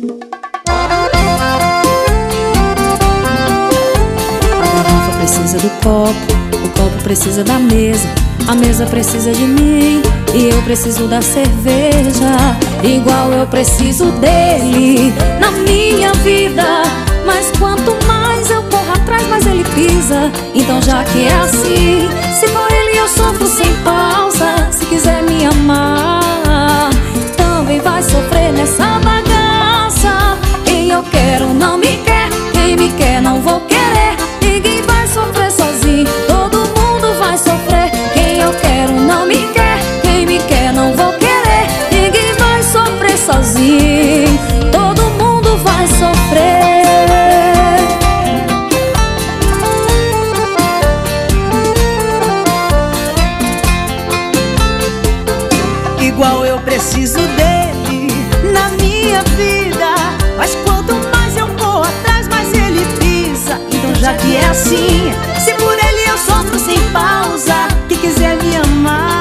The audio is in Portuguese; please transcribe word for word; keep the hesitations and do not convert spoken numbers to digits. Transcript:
A garrafa precisa do copo, o copo precisa da mesa, a mesa precisa de mim e eu preciso da cerveja. Igual eu preciso dele na minha vida, mas quanto mais eu corro atrás, mais ele pisa. Então já que é assim, se for ele eu sofro sem pausa. Se quiser me amar, também vai sofrer nessa bagaça. Quem eu quero não me quer, quem me quer não vou querer. Ninguém vai sofrer sozinho, todo mundo vai sofrer. Quem eu quero não me quer, quem me quer não vou querer. Ninguém vai sofrer sozinho, todo mundo vai sofrer. Igual eu preciso dele na minha vida, mas quanto mais eu corro atrás, mais ele pisa. Então já que é assim, se por ele eu sofro sem pausa, que quiser me amar,